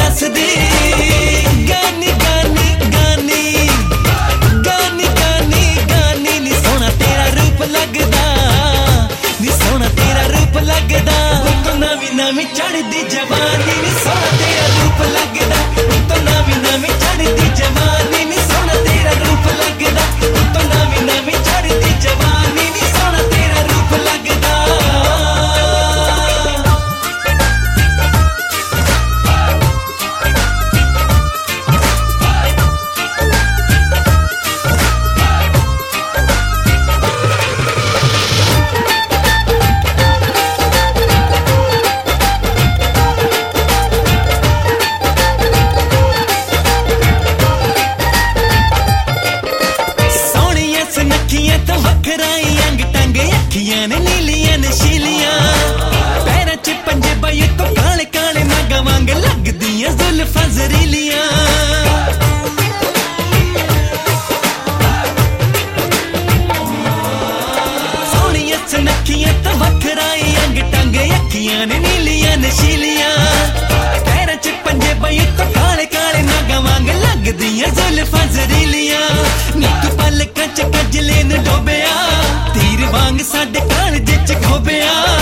हसदी गानी गानी गानी गानी गानी गानी नी सोना तेरा रूप लगदा नी सोना तेरा रूप लगदा तो नवी नवी चढ़दी जवानी नी सोना तेरा रूप लगदा तो नवी नवी चढ़दी जवानी नी सोना तेरा रूप लगदा तो नवी नवी चढ़दी जवानी नी सोना तेरा रूप लगदा। तो वखराई अंग टंग अखियां ने नीलियां नशीलियां पैरां च पंजे बाई तो काले काले नागा वांग लगदियां जुल्फां जरीलियां सोहणियां सनखियां तो वखराई अंग टंग अखियां ने नीलियां नशीलियां पैरां च पंजे बाई तो काले काले नागा वांग लगदियां जुल्फां जरीलियां नीतू पलकां च कजले न डोबिया तीर वांग साडे कालजे च खोबिया